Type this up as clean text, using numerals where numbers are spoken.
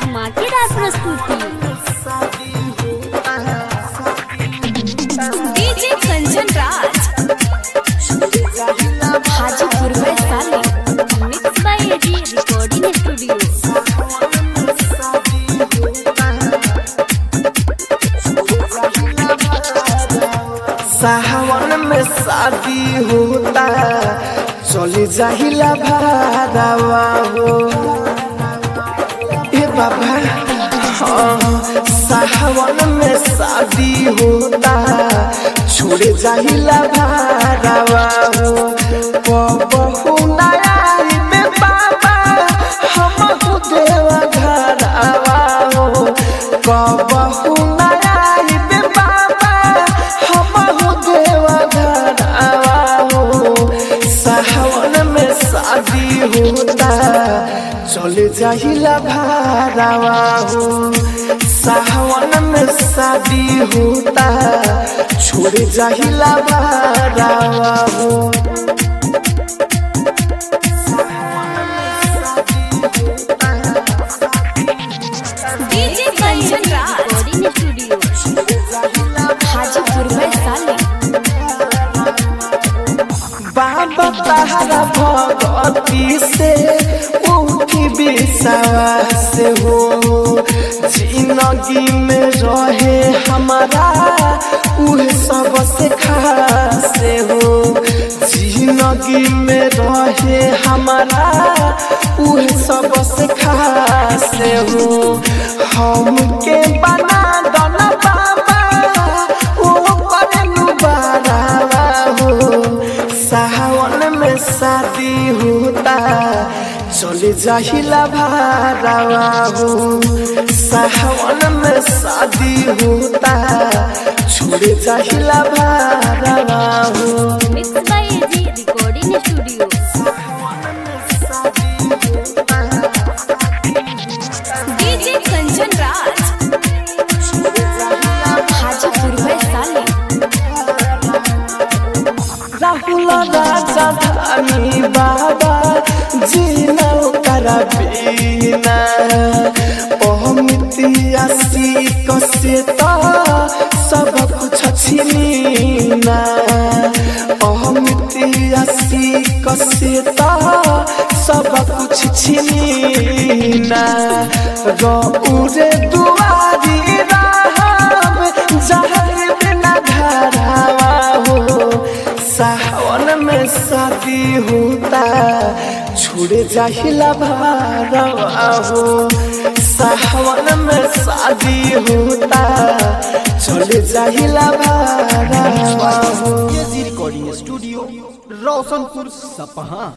धमाकेदार प्रस्तुति डीजे कंचन राज हाजीपुर में साले mix by AD recording studio. सावन में शादी होता चले जाहिला भारावा हो ए बाबा। हाँ सावन में शादी होता छोड़े जाहिला भारावा हो बहु नया में बाबा हम देवा घरावा हो बहु नया में बाबा हम देवा घरावा हो। सावन में शादी होता चले जाहिला भारावा हो सावन में शादी होता छोड़े जाहिला भारावा हो। DJ Kanchan Raj recording studio Hajipur में साले बाबा तारा भगवती से उनकी विश्वास हो जिंदगी में रहे हमारा उहे सबसे खास हो जिंदगी में रहे हमारा उहे सबसे खास हो। हमके बना दना बाबा ओ करेलू बारावा हो सावन में शादी होता चले जाहिला भारावा हो सावन में शादी होता छोड़े जाहिला भारावा हो। Mix by AD recording studio DJ Kanchan Raj Hajipur में साले राहुल राजा धानी बाबा जीना करा बीना अमितिया सीख से तो सब कुछ छीना अमितिया सीख से तो सब कुछ छीना गौरे दुआरी राम जहर बिना घरावा हो सावन में शादी होता छोड़े जाहिला भारावा हो सावन में शादी होता चले जाहिला भारावा हो। रिकॉर्डिंग स्टूडियो रोशनपुर सपहा।